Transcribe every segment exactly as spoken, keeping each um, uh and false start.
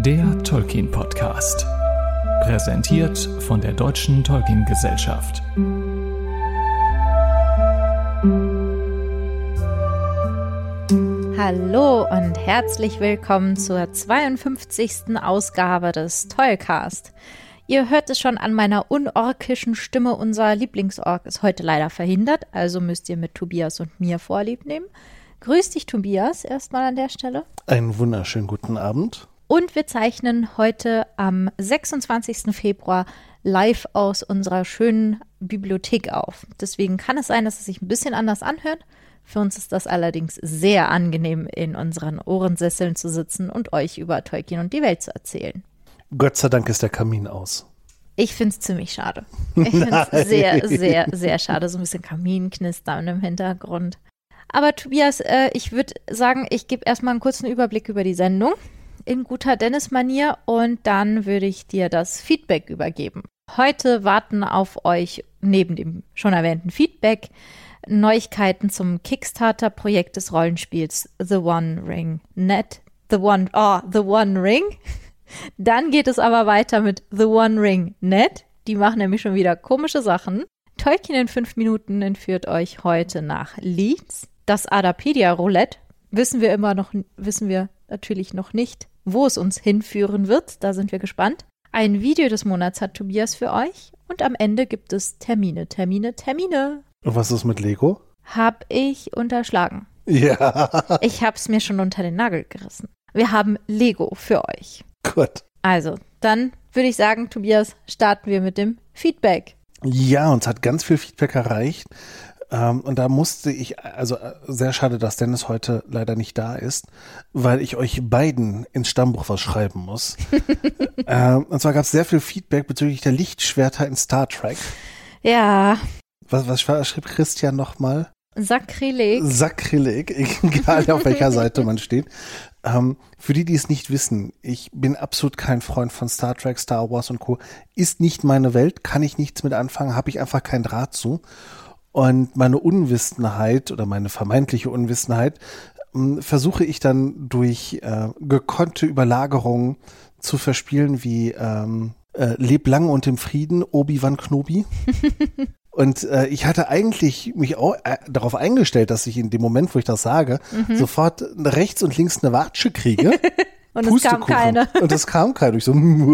Der Tolkien-Podcast. Präsentiert von der Deutschen Tolkien-Gesellschaft. Hallo und herzlich willkommen zur zweiundfünfzigsten Ausgabe des Tollcast. Ihr hört es schon an meiner unorkischen Stimme, unser Lieblingsork ist heute leider verhindert, also müsst ihr mit Tobias und mir Vorlieb nehmen. Grüß dich, Tobias, erstmal an der Stelle. Einen wunderschönen guten Abend. Und wir zeichnen heute am sechsundzwanzigsten Februar live aus unserer schönen Bibliothek auf. Deswegen kann es sein, dass es sich ein bisschen anders anhört. Für uns ist das allerdings sehr angenehm, in unseren Ohrensesseln zu sitzen und euch über Tolkien und die Welt zu erzählen. Gott sei Dank ist der Kamin aus. Ich finde es ziemlich schade. Ich finde es sehr, sehr, sehr schade. So ein bisschen Kaminknistern im Hintergrund. Aber Tobias, äh, ich würde sagen, ich gebe erstmal einen kurzen Überblick über die Sendung in guter Dennis-Manier und dann würde ich dir das Feedback übergeben. Heute warten auf euch neben dem schon erwähnten Feedback Neuigkeiten zum Kickstarter-Projekt des Rollenspiels The One Ring. Net, The One, oh, The One Ring. Dann geht es aber weiter mit The One Ring Net. Die machen nämlich schon wieder komische Sachen. Tolkien in fünf Minuten entführt euch heute nach Leeds. Das Adapedia-Roulette wissen wir immer noch, wissen wir natürlich noch nicht, wo es uns hinführen wird. Da sind wir gespannt. Ein Video des Monats hat Tobias für euch. Und am Ende gibt es Termine, Termine, Termine. Und was ist mit Lego? Hab ich unterschlagen. Ja. Ich hab's mir schon unter den Nagel gerissen. Wir haben Lego für euch. Gut. Also, dann würde ich sagen, Tobias, starten wir mit dem Feedback. Ja, uns hat ganz viel Feedback erreicht. Ähm, und da musste ich, also sehr schade, dass Dennis heute leider nicht da ist, weil ich euch beiden ins Stammbuch was schreiben muss. ähm, und zwar gab es sehr viel Feedback bezüglich der Lichtschwerter in Star Trek. Ja. Was, was schrieb Christian nochmal? Sakrileg. Sakrileg, egal auf welcher Seite man steht. Ähm, für die, die es nicht wissen, ich bin absolut kein Freund von Star Trek, Star Wars und Co. Ist nicht meine Welt, kann ich nichts mit anfangen, habe ich einfach keinen Draht zu. Und meine Unwissenheit oder meine vermeintliche Unwissenheit ähm, versuche ich dann durch äh, gekonnte Überlagerungen zu verspielen wie ähm, äh, Leb lang und im Frieden, Obi-Wan Kenobi. Und äh, ich hatte eigentlich mich auch äh, darauf eingestellt, dass ich in dem Moment, wo ich das sage, mhm. sofort rechts und links eine Watsche kriege. Und es kam keine. Und es kam keine. Ich so,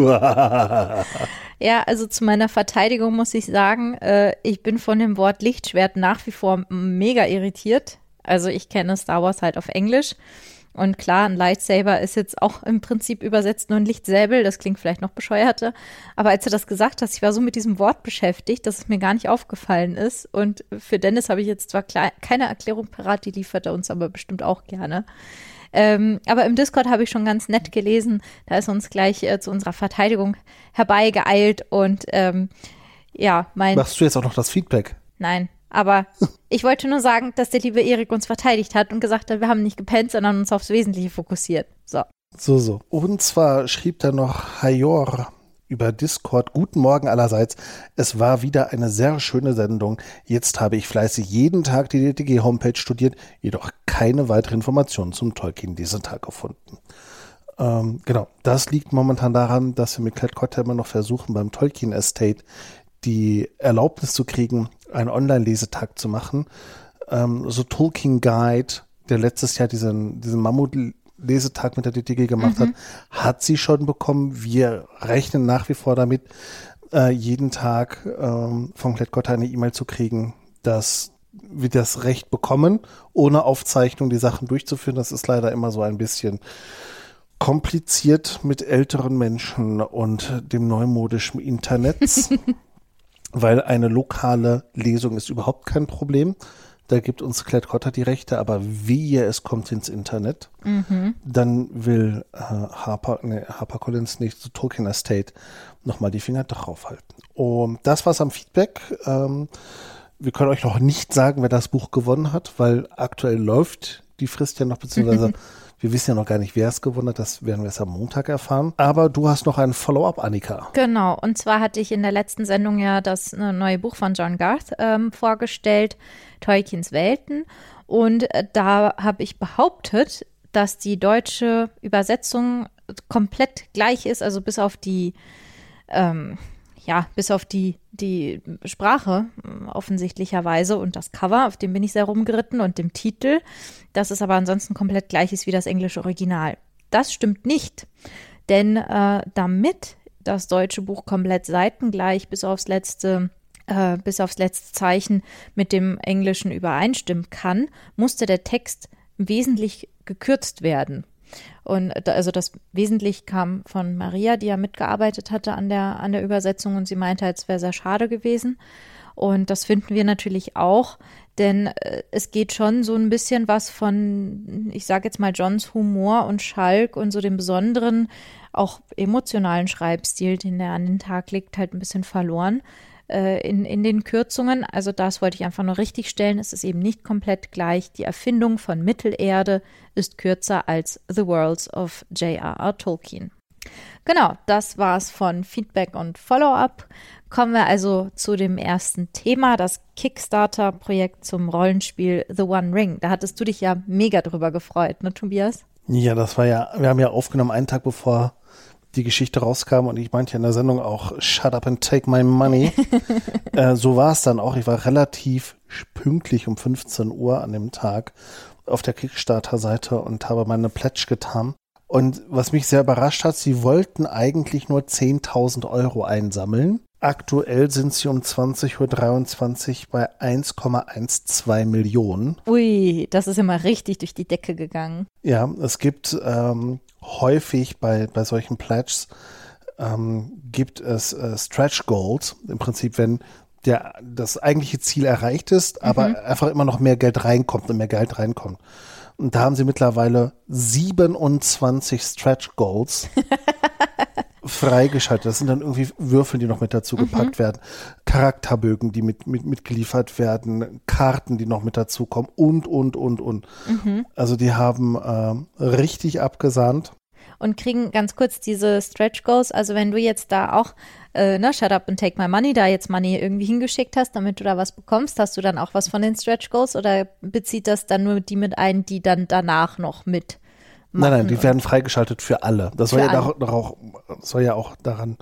ja, also zu meiner Verteidigung muss ich sagen, äh, ich bin von dem Wort Lichtschwert nach wie vor mega irritiert. Also ich kenne Star Wars halt auf Englisch. Und klar, ein Lightsaber ist jetzt auch im Prinzip übersetzt nur ein Lichtsäbel. Das klingt vielleicht noch bescheuerter. Aber als du das gesagt hast, ich war so mit diesem Wort beschäftigt, dass es mir gar nicht aufgefallen ist. Und für Dennis habe ich jetzt zwar klar, keine Erklärung parat, die liefert er uns aber bestimmt auch gerne. Ähm, aber im Discord habe ich schon ganz nett gelesen. Da ist uns gleich äh, zu unserer Verteidigung herbeigeeilt. Und ähm, ja, mein... Machst du jetzt auch noch das Feedback? Nein. Aber ich wollte nur sagen, dass der liebe Erik uns verteidigt hat und gesagt hat, wir haben nicht gepennt, sondern uns aufs Wesentliche fokussiert. So. So, so. Und zwar schrieb da noch Hayor über Discord: Guten Morgen allerseits. Es war wieder eine sehr schöne Sendung. Jetzt habe ich fleißig jeden Tag die D T G-Homepage studiert, jedoch keine weiteren Informationen zum Tolkien diesen Tag gefunden. Ähm, genau, das liegt momentan daran, dass wir mit Klett-Cotta immer noch versuchen, beim Tolkien Estate die Erlaubnis zu kriegen, einen Online-Lesetag zu machen. Ähm, so Tolkien Guide, der letztes Jahr diesen, diesen Mammut-Lesetag mit der D T G gemacht mhm. hat, hat sie schon bekommen. Wir rechnen nach wie vor damit, äh, jeden Tag ähm, von Klett-Cotta eine E-Mail zu kriegen, dass wir das Recht bekommen, ohne Aufzeichnung die Sachen durchzuführen. Das ist leider immer so ein bisschen kompliziert mit älteren Menschen und dem neumodischen Internet. Weil eine lokale Lesung ist überhaupt kein Problem. Da gibt uns Klett-Cotta die Rechte, aber wehe, es kommt ins Internet. Mhm. Dann will äh, Harper, ne, HarperCollins nicht zu Tolkien Estate nochmal die Finger drauf halten. Und das war's am Feedback. Ähm, wir können euch noch nicht sagen, wer das Buch gewonnen hat, weil aktuell läuft die Frist ja noch, beziehungsweise wir wissen ja noch gar nicht, wer es gewonnen hat. Das werden wir erst am Montag erfahren. Aber du hast noch ein Follow-up, Annika. Genau. Und zwar hatte ich in der letzten Sendung ja das neue Buch von John Garth ähm, vorgestellt, Tolkiens Welten. Und äh, da habe ich behauptet, dass die deutsche Übersetzung komplett gleich ist, also bis auf die, ähm, ja, bis auf die, die Sprache offensichtlicherweise und das Cover, auf dem bin ich sehr rumgeritten und dem Titel, dass es aber ansonsten komplett gleich ist wie das englische Original. Das stimmt nicht, denn äh, damit das deutsche Buch komplett seitengleich bis aufs letzte äh, bis aufs letzte Zeichen mit dem Englischen übereinstimmen kann, musste der Text wesentlich gekürzt werden. Und da, also das wesentlich kam von Maria, die ja mitgearbeitet hatte an der, an der Übersetzung, und sie meinte, es wäre sehr schade gewesen. Und das finden wir natürlich auch, denn äh, es geht schon so ein bisschen was von, ich sage jetzt mal, Johns Humor und Schalk und so dem besonderen, auch emotionalen Schreibstil, den er an den Tag legt, halt ein bisschen verloren äh, in, in den Kürzungen. Also das wollte ich einfach nur richtig stellen. Es ist eben nicht komplett gleich. Die Erfindung von Mittelerde ist kürzer als The Worlds of J R R. Tolkien. Genau, das war's von Feedback und Follow-up. Kommen wir also zu dem ersten Thema, das Kickstarter-Projekt zum Rollenspiel The One Ring. Da hattest du dich ja mega drüber gefreut, ne, Tobias? Ja, das war ja, wir haben ja aufgenommen einen Tag bevor die Geschichte rauskam, und ich meinte ja in der Sendung auch, shut up and take my money. äh, so war es dann auch. Ich war relativ pünktlich um fünfzehn Uhr an dem Tag auf der Kickstarter-Seite und habe meine Pledge getan. Und was mich sehr überrascht hat, sie wollten eigentlich nur zehntausend Euro einsammeln. Aktuell sind sie um zwanzig Uhr dreiundzwanzig bei eins Komma zwölf Millionen. Ui, das ist immer richtig durch die Decke gegangen. Ja, es gibt ähm, häufig bei, bei solchen Pledges ähm, gibt es äh, Stretch Goals. Im Prinzip, wenn der, das eigentliche Ziel erreicht ist, aber mhm. einfach immer noch mehr Geld reinkommt und mehr Geld reinkommt. Und da haben sie mittlerweile siebenundzwanzig Stretch Goals freigeschaltet. Das sind dann irgendwie Würfel, die noch mit dazu gepackt mhm. werden, Charakterbögen, die mit, mit, mitgeliefert werden, Karten, die noch mit dazukommen und, und, und, und. Mhm. Also die haben äh, richtig abgesahnt. Und kriegen ganz kurz diese Stretch Goals, also wenn du jetzt da auch, äh, ne, shut up and take my money, da jetzt Money irgendwie hingeschickt hast, damit du da was bekommst, hast du dann auch was von den Stretch Goals, oder bezieht das dann nur die mit ein, die dann danach noch mit machen? Nein, nein, die werden freigeschaltet für alle. Das soll ja, alle. Doch auch, soll ja auch daran,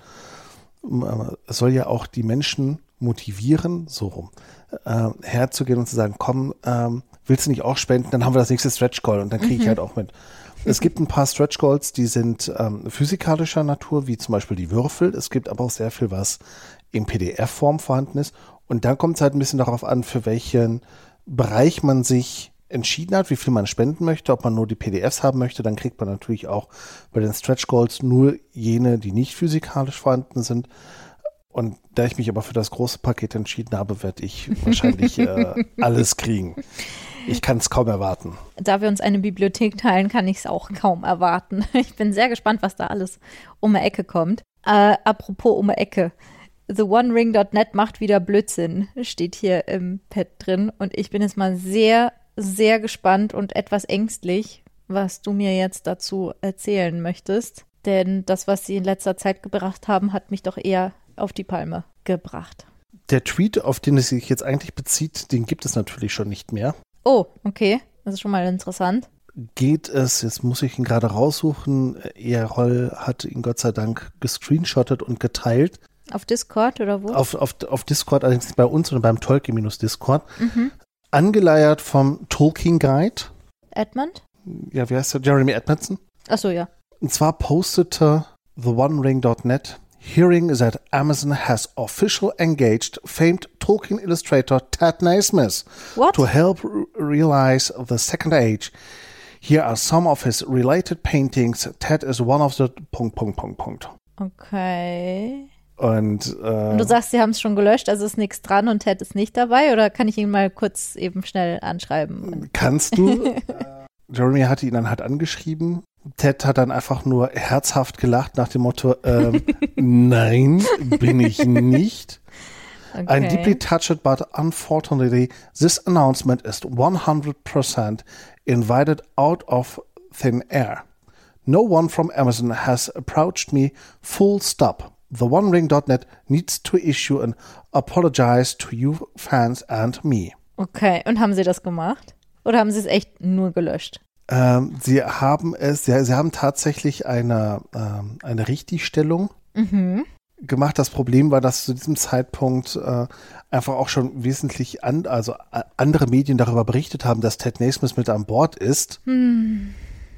es soll ja auch die Menschen motivieren, so rum, äh, herzugehen und zu sagen, komm, ähm, willst du nicht auch spenden, dann haben wir das nächste Stretch Goal und dann kriege ich mhm. halt auch mit. Es gibt ein paar Stretch Goals, die sind ähm, physikalischer Natur, wie zum Beispiel die Würfel. Es gibt aber auch sehr viel, was in P D F-Form vorhanden ist. Und dann kommt es halt ein bisschen darauf an, für welchen Bereich man sich entschieden hat, wie viel man spenden möchte, ob man nur die P D Fs haben möchte. Dann kriegt man natürlich auch bei den Stretch Goals nur jene, die nicht physikalisch vorhanden sind. Und da ich mich aber für das große Paket entschieden habe, werde ich wahrscheinlich äh, alles kriegen. Ich kann es kaum erwarten. Da wir uns eine Bibliothek teilen, kann ich es auch kaum erwarten. Ich bin sehr gespannt, was da alles um die Ecke kommt. Äh, apropos um die Ecke. The One Ring Punkt net macht wieder Blödsinn, steht hier im Pad drin. Und ich bin jetzt mal sehr, sehr gespannt und etwas ängstlich, was du mir jetzt dazu erzählen möchtest. Denn das, was sie in letzter Zeit gebracht haben, hat mich doch eher auf die Palme gebracht. Der Tweet, auf den es sich jetzt eigentlich bezieht, den gibt es natürlich schon nicht mehr. Oh, okay. Das ist schon mal interessant. Geht es, jetzt muss ich ihn gerade raussuchen, Errol hat ihn Gott sei Dank gescreenshottet und geteilt. Auf Discord oder wo? Auf, auf, auf Discord, allerdings nicht bei uns, sondern beim Tolkien-Discord. Mhm. Angeleiert vom Tolkien Guide. Edmund? Ja, wie heißt der? Jeremy Edmondson. Ach so, ja. Und zwar postete The One Ring Punkt net hearing that Amazon has officially engaged famed Tolkien illustrator Ted Naismith What? to help r- realize the Second Age. Here are some of his related paintings. Ted is one of the... Punkt, Punkt, Punkt, Punkt. Okay. Und, äh, und du sagst, sie haben es schon gelöscht, also ist nichts dran und Ted ist nicht dabei? Oder kann ich ihn mal kurz eben schnell anschreiben? Kannst du. Jeremy hatte ihn dann halt angeschrieben. Ted hat dann einfach nur herzhaft gelacht nach dem Motto, ähm, nein, bin ich nicht. Okay. I'm deeply touched, but unfortunately, this announcement is one hundred percent invited out of thin air. No one from Amazon has approached me, full stop. The One Ring Punkt net needs to issue an apologize to you fans and me. Okay, und haben sie das gemacht? Oder haben sie es echt nur gelöscht? Ähm, sie haben es, sie, sie haben tatsächlich eine, ähm, eine Richtigstellung Mhm. gemacht. Das Problem war, dass zu diesem Zeitpunkt äh, einfach auch schon wesentlich an, also a- andere Medien darüber berichtet haben, dass Ted Naismith mit an Bord ist. Hm.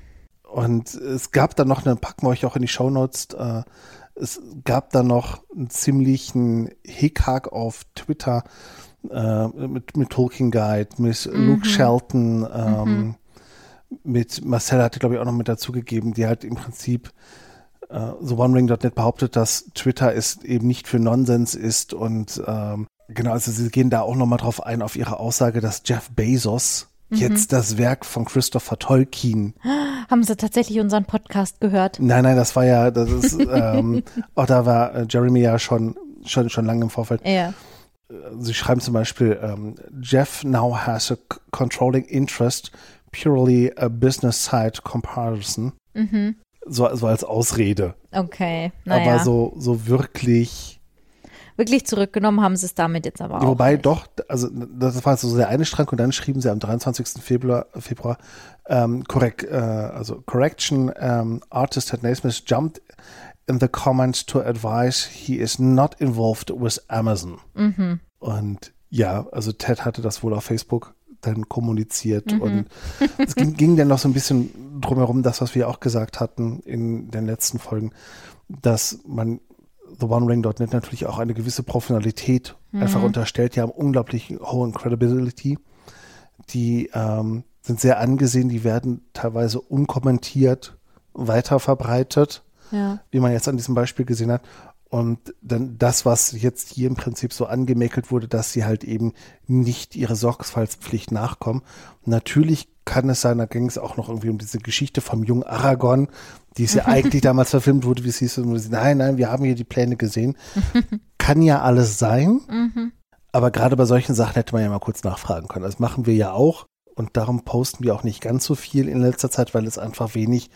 Und es gab dann noch, eine packen wir euch auch in die Shownotes, äh, es gab dann noch einen ziemlichen Hickhack auf Twitter äh, mit, mit Tolkien Guide, mit Mhm. Luke Shelton, ähm, Mhm. mit Marcel hatte, glaube ich, auch noch mit dazugegeben, die halt im Prinzip äh, so OneRing Punkt net behauptet, dass Twitter ist eben nicht für Nonsens ist und ähm, genau, also sie gehen da auch nochmal drauf ein, auf ihre Aussage, dass Jeff Bezos Mhm. jetzt das Werk von Christopher Tolkien. Haben Sie tatsächlich unseren Podcast gehört? Nein, nein, das war ja, das ist, ähm, auch da war äh, Jeremy ja schon, schon, schon lange im Vorfeld. Ja. Sie schreiben zum Beispiel, ähm, Jeff now has a c- controlling interest, purely a business side comparison. Mhm. So, so als Ausrede. Okay, naja. Aber so, so wirklich, Wirklich zurückgenommen haben sie es damit jetzt aber auch wobei nicht. doch, also das war so der eine Strang und dann schrieben sie am dreiundzwanzigsten Februar, Februar ähm, correct, äh, also correction, ähm, artist Ted Naismith jumped in the comments to advise he is not involved with Amazon. Mhm. Und ja, also Ted hatte das wohl auf Facebook dann kommuniziert Mhm. und es ging, ging dann noch so ein bisschen drumherum, das, was wir auch gesagt hatten in den letzten Folgen, dass man The One Ring Punkt net natürlich auch eine gewisse Professionalität Mhm. einfach unterstellt. Die haben unglaublich hohe Credibility. Die ähm, sind sehr angesehen, die werden teilweise unkommentiert weiterverbreitet, Ja. wie man jetzt an diesem Beispiel gesehen hat. Und dann das, was jetzt hier im Prinzip so angemäkelt wurde, dass sie halt eben nicht ihre Sorgfaltspflicht nachkommen. Natürlich kann es sein, da ging es auch noch irgendwie um diese Geschichte vom jungen Aragorn, die es ja eigentlich damals verfilmt wurde, wie es hieß. Und sie, nein, nein, wir haben hier die Pläne gesehen. Kann ja alles sein, Mhm. aber gerade bei solchen Sachen hätte man ja mal kurz nachfragen können. Das machen wir ja auch und darum posten wir auch nicht ganz so viel in letzter Zeit, weil es einfach wenig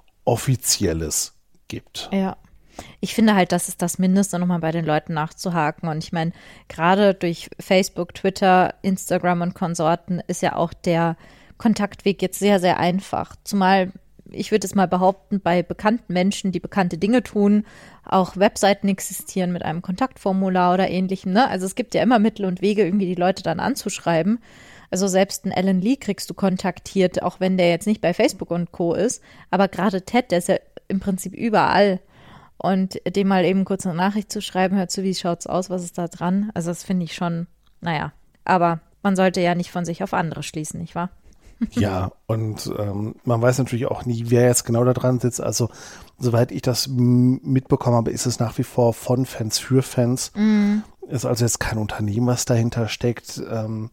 Offizielles gibt. Ja. Ich finde halt, das ist das Mindeste, nochmal bei den Leuten nachzuhaken. Und ich meine, gerade durch Facebook, Twitter, Instagram und Konsorten ist ja auch der Kontaktweg jetzt sehr, sehr einfach. Zumal, ich würde es mal behaupten, bei bekannten Menschen, die bekannte Dinge tun, auch Webseiten existieren mit einem Kontaktformular oder ähnlichem. Ne? Also es gibt ja immer Mittel und Wege, irgendwie die Leute dann anzuschreiben. Also selbst einen Alan Lee kriegst du kontaktiert, auch wenn der jetzt nicht bei Facebook und Co. ist. Aber gerade Ted, der ist ja im Prinzip überall. Und dem mal eben kurz eine Nachricht zu schreiben, hör zu, wie schaut's aus, was ist da dran? Also das finde ich schon, naja, aber man sollte ja nicht von sich auf andere schließen, nicht wahr? Ja, und ähm, man weiß natürlich auch nie, wer jetzt genau da dran sitzt. Also, soweit ich das m- mitbekommen habe, ist es nach wie vor von Fans für Fans. Mm. Ist also jetzt kein Unternehmen, was dahinter steckt. Ähm,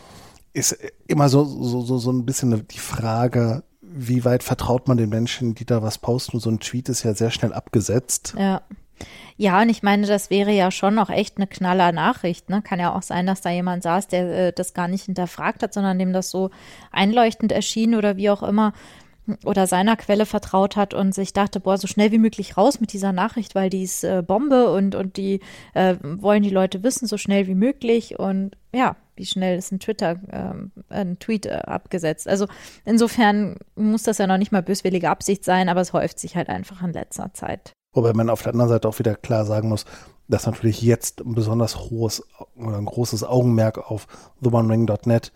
ist immer so, so, so, so ein bisschen die Frage, wie weit vertraut man den Menschen, die da was posten? So ein Tweet ist ja sehr schnell abgesetzt. Ja. Ja, und ich meine, das wäre ja schon noch echt eine knaller Nachricht, ne? Kann ja auch sein, dass da jemand saß, der äh, das gar nicht hinterfragt hat, sondern dem das so einleuchtend erschien oder wie auch immer oder seiner Quelle vertraut hat und sich dachte, boah, so schnell wie möglich raus mit dieser Nachricht, weil die ist äh, Bombe und, und die äh, wollen die Leute wissen, so schnell wie möglich und ja, wie schnell ist ein Twitter, ähm, ein Tweet äh, abgesetzt. Also insofern muss das ja noch nicht mal böswillige Absicht sein, aber es häuft sich halt einfach in letzter Zeit. Wobei man auf der anderen Seite auch wieder klar sagen muss, dass natürlich jetzt ein besonders hohes oder ein großes Augenmerk auf The One Ring Punkt net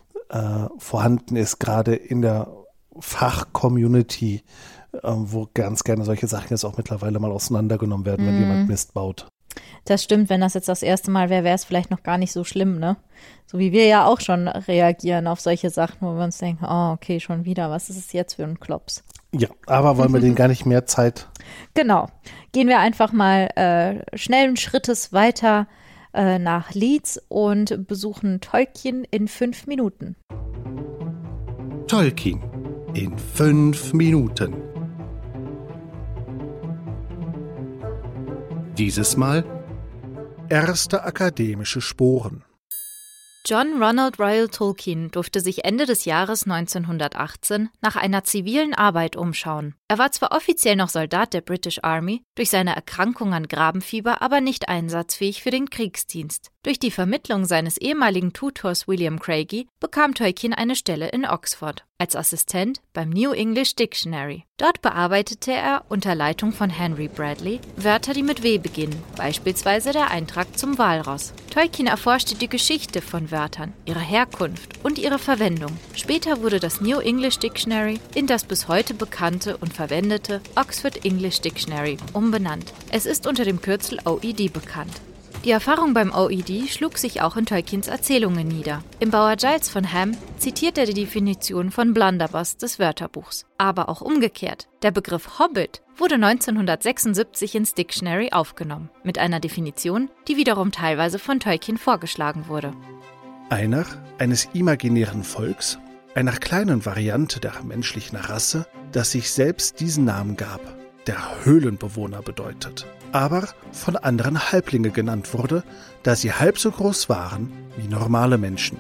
äh, vorhanden ist, gerade in der Fach-Community, äh, wo ganz gerne solche Sachen jetzt auch mittlerweile mal auseinandergenommen werden, wenn Mhm. jemand Mist baut. Das stimmt, wenn das jetzt das erste Mal wäre, wäre es vielleicht noch gar nicht so schlimm, ne? So wie wir ja auch schon reagieren auf solche Sachen, wo wir uns denken, oh, okay, schon wieder, was ist es jetzt für ein Klops? Ja, aber wollen wir denen gar nicht mehr Zeit. Genau. Gehen wir einfach mal äh, schnellen Schrittes weiter äh, nach Leeds und besuchen Tolkien in fünf Minuten. Tolkien in fünf Minuten. Dieses Mal erste akademische Sporen. John Ronald Reuel Tolkien durfte sich Ende des Jahres neunzehnhundertachtzehn nach einer zivilen Arbeit umschauen. Er war zwar offiziell noch Soldat der British Army, durch seine Erkrankung an Grabenfieber aber nicht einsatzfähig für den Kriegsdienst. Durch die Vermittlung seines ehemaligen Tutors William Craigie bekam Tolkien eine Stelle in Oxford als Assistent beim New English Dictionary. Dort bearbeitete er unter Leitung von Henry Bradley Wörter, die mit W beginnen, beispielsweise der Eintrag zum Walross. Tolkien erforschte die Geschichte von Wörtern, ihre Herkunft und ihre Verwendung. Später wurde das New English Dictionary in das bis heute bekannte und verwendete Oxford English Dictionary umbenannt. Es ist unter dem Kürzel O E D bekannt. Die Erfahrung beim O E D schlug sich auch in Tolkiens Erzählungen nieder. Im Bauer Giles von Ham zitiert er die Definition von Blunderbuss des Wörterbuchs. Aber auch umgekehrt. Der Begriff Hobbit wurde neunzehnhundertsechsundsiebzig ins Dictionary aufgenommen, mit einer Definition, die wiederum teilweise von Tolkien vorgeschlagen wurde. Einer eines imaginären Volks, einer kleinen Variante der menschlichen Rasse, das sich selbst diesen Namen gab, der Höhlenbewohner bedeutet, aber von anderen Halblinge genannt wurde, da sie halb so groß waren wie normale Menschen.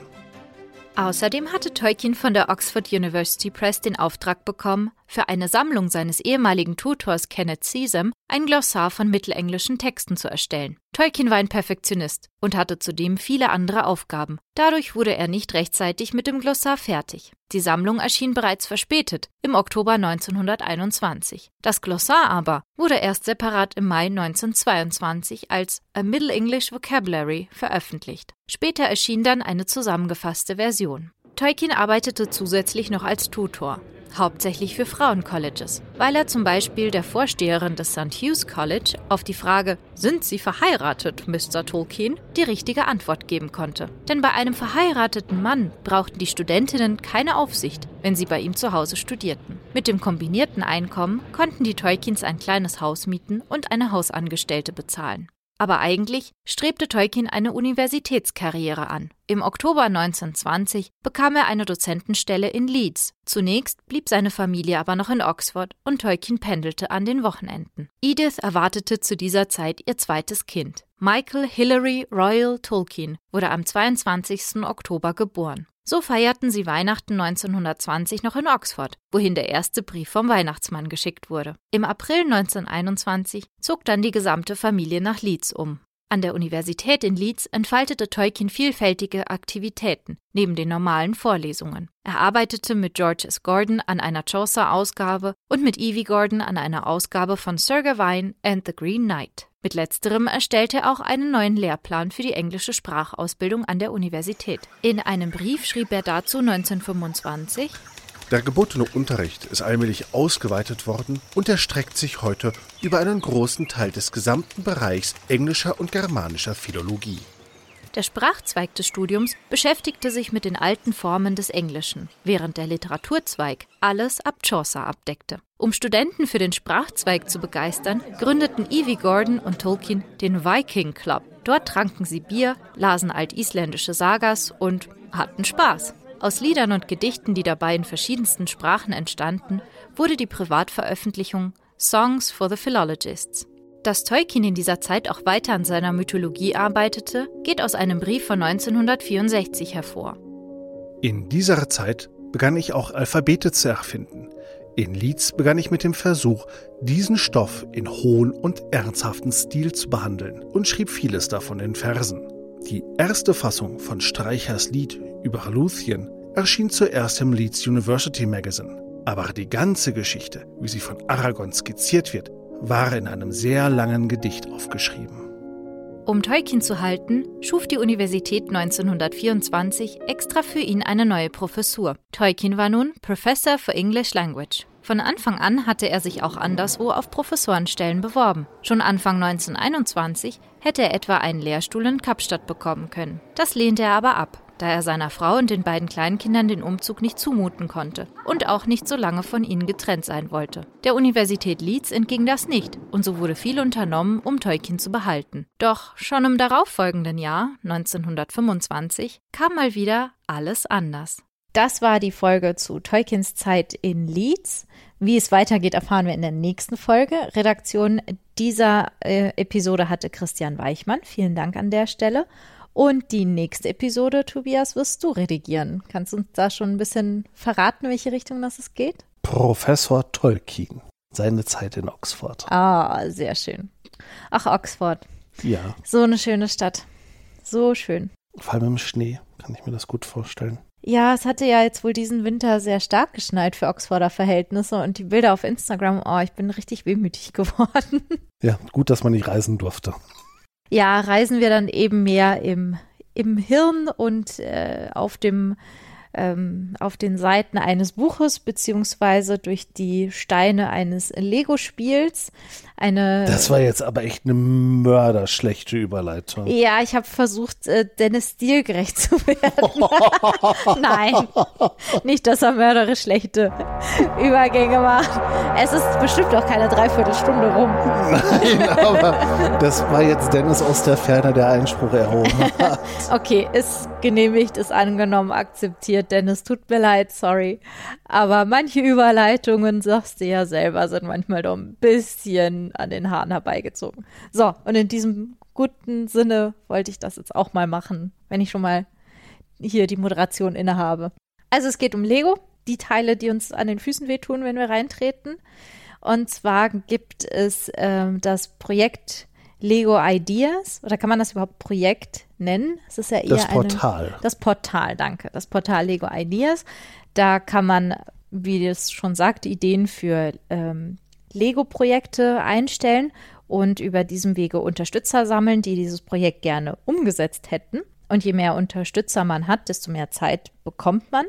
Außerdem hatte Tolkien von der Oxford University Press den Auftrag bekommen, für eine Sammlung seines ehemaligen Tutors Kenneth Sesam ein Glossar von mittelenglischen Texten zu erstellen. Tolkien war ein Perfektionist und hatte zudem viele andere Aufgaben. Dadurch wurde er nicht rechtzeitig mit dem Glossar fertig. Die Sammlung erschien bereits verspätet, im Oktober neunzehnhunderteinundzwanzig. Das Glossar aber wurde erst separat im Mai neunzehnhundertzweiundzwanzig als A Middle English Vocabulary veröffentlicht. Später erschien dann eine zusammengefasste Version. Tolkien arbeitete zusätzlich noch als Tutor, hauptsächlich für Frauencolleges, weil er zum Beispiel der Vorsteherin des Sankt Hugh's College auf die Frage »Sind Sie verheiratet, Mister Tolkien?« die richtige Antwort geben konnte. Denn bei einem verheirateten Mann brauchten die Studentinnen keine Aufsicht, wenn sie bei ihm zu Hause studierten. Mit dem kombinierten Einkommen konnten die Tolkiens ein kleines Haus mieten und eine Hausangestellte bezahlen. Aber eigentlich strebte Tolkien eine Universitätskarriere an. Im Oktober neunzehnhundertzwanzig bekam er eine Dozentenstelle in Leeds. Zunächst blieb seine Familie aber noch in Oxford und Tolkien pendelte an den Wochenenden. Edith erwartete zu dieser Zeit ihr zweites Kind. Michael Hilary Royal Tolkien wurde am zweiundzwanzigsten Oktober geboren. So feierten sie Weihnachten neunzehnhundertzwanzig noch in Oxford, wohin der erste Brief vom Weihnachtsmann geschickt wurde. Im April neunzehnhunderteinundzwanzig zog dann die gesamte Familie nach Leeds um. An der Universität in Leeds entfaltete Tolkien vielfältige Aktivitäten, neben den normalen Vorlesungen. Er arbeitete mit George S. Gordon an einer Chaucer-Ausgabe und mit Evie Gordon an einer Ausgabe von Sir Gawain and the Green Knight. Mit letzterem erstellte er auch einen neuen Lehrplan für die englische Sprachausbildung an der Universität. In einem Brief schrieb er dazu neunzehnhundertfünfundzwanzig: Der gebotene Unterricht ist allmählich ausgeweitet worden und erstreckt sich heute über einen großen Teil des gesamten Bereichs englischer und germanischer Philologie. Der Sprachzweig des Studiums beschäftigte sich mit den alten Formen des Englischen, während der Literaturzweig alles ab Chaucer abdeckte. Um Studenten für den Sprachzweig zu begeistern, gründeten Evie Gordon und Tolkien den Viking Club. Dort tranken sie Bier, lasen altisländische Sagas und hatten Spaß. Aus Liedern und Gedichten, die dabei in verschiedensten Sprachen entstanden, wurde die Privatveröffentlichung Songs for the Philologists. Dass Tolkien in dieser Zeit auch weiter an seiner Mythologie arbeitete, geht aus einem Brief von neunzehnhundertvierundsechzig hervor. In dieser Zeit begann ich auch Alphabete zu erfinden. In Leeds begann ich mit dem Versuch, diesen Stoff in hohen und ernsthaften Stil zu behandeln und schrieb vieles davon in Versen. Die erste Fassung von Streichers Lied über Luthien erschien zuerst im Leeds University Magazine. Aber die ganze Geschichte, wie sie von Aragorn skizziert wird, war in einem sehr langen Gedicht aufgeschrieben. Um Tolkien zu halten, schuf die Universität neunzehnhundertvierundzwanzig extra für ihn eine neue Professur. Tolkien war nun Professor for English Language. Von Anfang an hatte er sich auch anderswo auf Professorenstellen beworben. Schon Anfang neunzehnhunderteinundzwanzig hätte er etwa einen Lehrstuhl in Kapstadt bekommen können. Das lehnte er aber ab, da er seiner Frau und den beiden Kleinkindern den Umzug nicht zumuten konnte und auch nicht so lange von ihnen getrennt sein wollte. Der Universität Leeds entging das nicht und so wurde viel unternommen, um Tolkien zu behalten. Doch schon im darauffolgenden Jahr, neunzehnhundertfünfundzwanzig, kam mal wieder alles anders. Das war die Folge zu Tolkiens Zeit in Leeds. Wie es weitergeht, erfahren wir in der nächsten Folge. Redaktion dieser äh, Episode hatte Christian Weichmann. Vielen Dank an der Stelle. Und die nächste Episode, Tobias, wirst du redigieren. Kannst du uns da schon ein bisschen verraten, in welche Richtung das es geht? Professor Tolkien, seine Zeit in Oxford. Ah, sehr schön. Ach, Oxford. Ja. So eine schöne Stadt. So schön. Vor allem im Schnee kann ich mir das gut vorstellen. Ja, es hatte ja jetzt wohl diesen Winter sehr stark geschneit für Oxforder Verhältnisse und die Bilder auf Instagram, oh, ich bin richtig wehmütig geworden. Ja, gut, dass man nicht reisen durfte. Ja, reisen wir dann eben mehr im, im Hirn und äh, auf dem ähm, auf den Seiten eines Buches beziehungsweise durch die Steine eines Lego-Spiels. Eine Das war jetzt aber echt eine mörderschlechte Überleitung. Ja, ich habe versucht, äh, Dennis stilgerecht zu werden. Nein, nicht, dass er mörderisch schlechte Übergänge macht. Es ist bestimmt auch keine Dreiviertelstunde rum. Nein, aber das war jetzt Dennis aus der Ferne, der Einspruch erhoben hat. Okay, ist genehmigt, ist angenommen, akzeptiert. Dennis, tut mir leid, sorry. Aber manche Überleitungen, sagst du ja selber, sind manchmal doch ein bisschen an den Haaren herbeigezogen. So, und in diesem guten Sinne wollte ich das jetzt auch mal machen, wenn ich schon mal hier die Moderation innehabe. Also es geht um Lego, die Teile, die uns an den Füßen wehtun, wenn wir reintreten. Und zwar gibt es ähm, das Projekt Lego Ideas, oder kann man das überhaupt Projekt nennen? Es ist ja eher das Portal. Eine, das Portal, danke. Das Portal Lego Ideas. Da kann man, wie es schon sagt, Ideen für ähm, Lego-Projekte einstellen und über diesem Wege Unterstützer sammeln, die dieses Projekt gerne umgesetzt hätten. Und je mehr Unterstützer man hat, desto mehr Zeit bekommt man.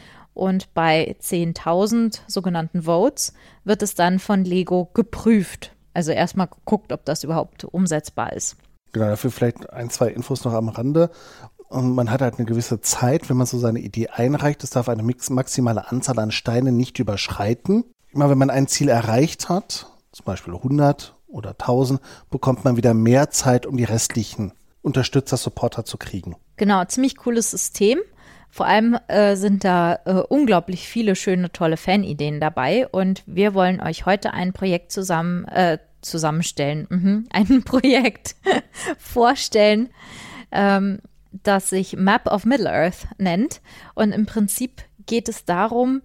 Und bei zehntausend sogenannten Votes wird es dann von Lego geprüft. Also erstmal geguckt, ob das überhaupt umsetzbar ist. Genau, dafür vielleicht ein, zwei Infos noch am Rande. Und man hat halt eine gewisse Zeit, wenn man so seine Idee einreicht. Es darf eine maximale Anzahl an Steinen nicht überschreiten. Immer wenn man ein Ziel erreicht hat, zum Beispiel hundert oder tausend, bekommt man wieder mehr Zeit, um die restlichen Unterstützer, Supporter zu kriegen. Genau, ziemlich cooles System. Vor allem äh, sind da äh, unglaublich viele schöne, tolle Fanideen dabei und wir wollen euch heute ein Projekt zusammen äh, zusammenstellen, mhm. ein Projekt vorstellen, ähm, das sich Map of Middle-earth nennt und im Prinzip geht es darum,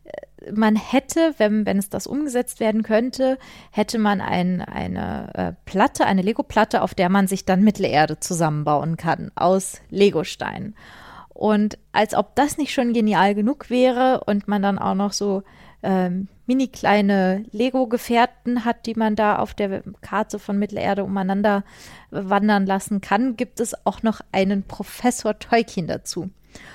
man hätte, wenn, wenn es das umgesetzt werden könnte, hätte man ein, eine äh, Platte, eine Lego-Platte, auf der man sich dann Mittelerde zusammenbauen kann aus Legosteinen. Und als ob das nicht schon genial genug wäre und man dann auch noch so ähm, mini kleine Lego-Gefährten hat, die man da auf der Karte von Mittelerde umeinander wandern lassen kann, gibt es auch noch einen Professor Tolkien dazu.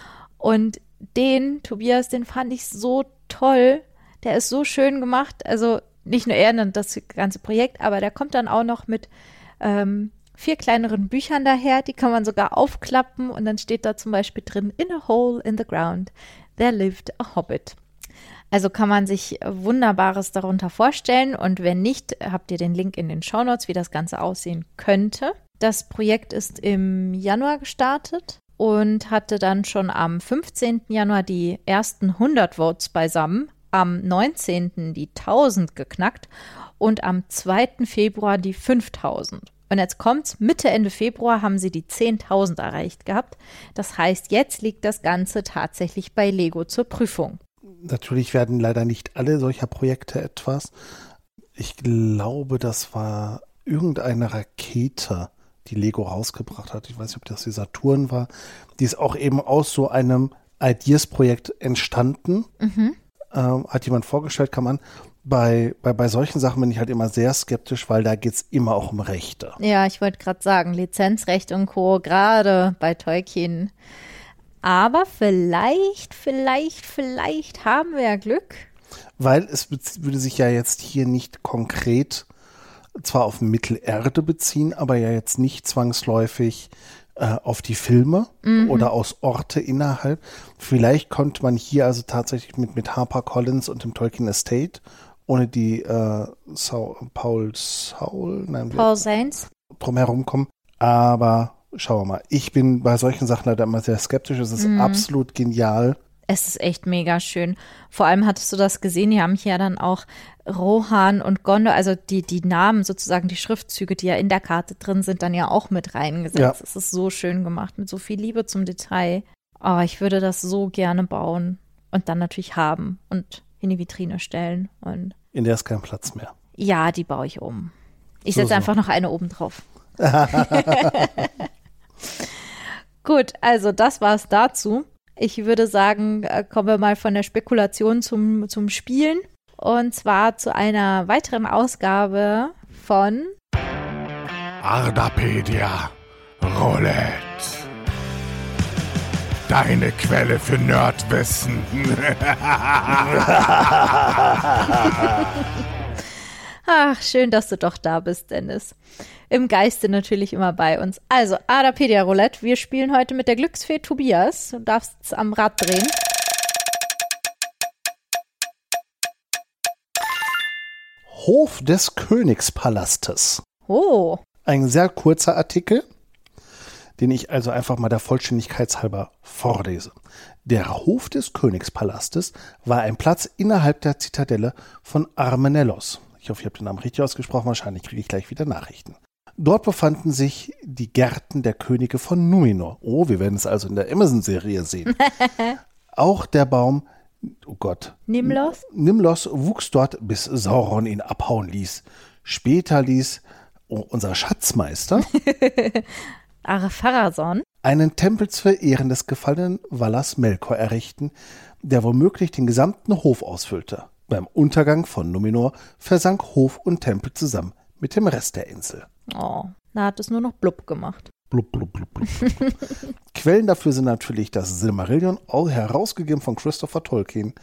Und den, Tobias, den fand ich so toll. Der ist so schön gemacht. Also nicht nur er, das ganze Projekt, aber der kommt dann auch noch mit ähm, vier kleineren Büchern daher, die kann man sogar aufklappen und dann steht da zum Beispiel drin, in a hole in the ground, there lived a hobbit. Also kann man sich Wunderbares darunter vorstellen und wenn nicht, habt ihr den Link in den Shownotes, wie das Ganze aussehen könnte. Das Projekt ist im Januar gestartet und hatte dann schon am fünfzehnten Januar die ersten hundert Votes beisammen, am neunzehnten die tausend geknackt und am zweiten Februar die fünftausend. Und jetzt kommt's, Mitte, Ende Februar haben sie die zehntausend erreicht gehabt. Das heißt, jetzt liegt das Ganze tatsächlich bei Lego zur Prüfung. Natürlich werden leider nicht alle solcher Projekte etwas. Ich glaube, das war irgendeine Rakete, die Lego rausgebracht hat. Ich weiß nicht, ob das die Saturn war. Die ist auch eben aus so einem Ideas-Projekt entstanden. Mhm. Ähm, hat jemand vorgestellt, kann man. Bei, bei, bei solchen Sachen bin ich halt immer sehr skeptisch, weil da geht es immer auch um Rechte. Ja, ich wollte gerade sagen, Lizenzrecht und Co., gerade bei Tolkien. Aber vielleicht, vielleicht, vielleicht haben wir ja Glück. Weil es würde sich ja jetzt hier nicht konkret zwar auf Mittelerde beziehen, aber ja jetzt nicht zwangsläufig äh, auf die Filme mhm. oder aus Orte innerhalb. Vielleicht konnte man hier also tatsächlich mit, mit HarperCollins und dem Tolkien Estate ohne die äh, Sau, Paul Saul, nein, Paul Sainz drumherum kommen. Aber schauen wir mal. Ich bin bei solchen Sachen leider immer sehr skeptisch. Es ist mm. absolut genial. Es ist echt mega schön. Vor allem hattest du das gesehen, die haben hier dann auch Rohan und Gondor, also die, die Namen sozusagen, die Schriftzüge, die ja in der Karte drin sind, dann ja auch mit reingesetzt. Ja. Es ist so schön gemacht, mit so viel Liebe zum Detail. Oh, ich würde das so gerne bauen und dann natürlich haben und in die Vitrine stellen. Und in der ist kein Platz mehr. Ja, die baue ich um. Ich so, setze so. einfach noch eine oben drauf. Gut, also das war's dazu. Ich würde sagen, kommen wir mal von der Spekulation zum, zum Spielen. Und zwar zu einer weiteren Ausgabe von Ardapedia Roulette. Deine Quelle für Nerdwissen. Ach, schön, dass du doch da bist, Dennis. Im Geiste natürlich immer bei uns. Also, Ardapedia Roulette. Wir spielen heute mit der Glücksfee Tobias. Du darfst am Rad drehen. Hof des Königspalastes. Oh. Ein sehr kurzer Artikel, den ich also einfach mal der Vollständigkeit halber vorlese. Der Hof des Königspalastes war ein Platz innerhalb der Zitadelle von Armenellos. Ich hoffe, ich habe den Namen richtig ausgesprochen. Wahrscheinlich kriege ich gleich wieder Nachrichten. Dort befanden sich die Gärten der Könige von Numenor. Oh, wir werden es also in der Amazon-Serie sehen. Auch der Baum, oh Gott. Nimlos? Nimlos wuchs dort, bis Sauron ihn abhauen ließ. Später ließ oh, unser Schatzmeister Ar-Pharazôn einen Tempel zur Ehren des gefallenen Valas Melkor errichten, der womöglich den gesamten Hof ausfüllte. Beim Untergang von Numenor versank Hof und Tempel zusammen mit dem Rest der Insel. Oh, da hat es nur noch blub gemacht. Blub, blub, blub, blub, blub. Quellen dafür sind natürlich das Silmarillion, auch herausgegeben von Christopher Tolkien,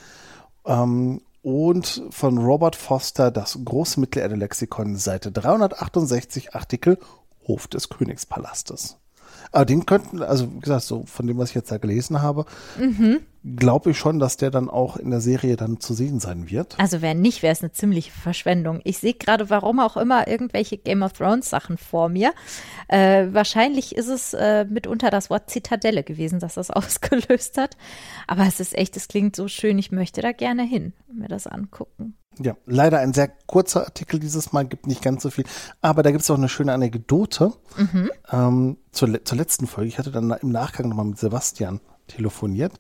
ähm, und von Robert Foster, das große Mittelerde-Lexikon, Seite dreihundertachtundsechzig, Artikel Hof des Königspalastes. Aber den könnten, also wie gesagt, so von dem, was ich jetzt da gelesen habe, mhm. glaube ich schon, dass der dann auch in der Serie dann zu sehen sein wird. Also wenn nicht, wäre es eine ziemliche Verschwendung. Ich sehe gerade, warum auch immer, irgendwelche Game of Thrones Sachen vor mir. Äh, wahrscheinlich ist es äh, mitunter das Wort Zitadelle gewesen, das das ausgelöst hat. Aber es ist echt, es klingt so schön, ich möchte da gerne hin und mir das angucken. Ja, leider ein sehr kurzer Artikel dieses Mal, gibt nicht ganz so viel. Aber da gibt es auch eine schöne Anekdote mhm. ähm, zur, zur letzten Folge. Ich hatte dann im Nachgang nochmal mit Sebastian telefoniert.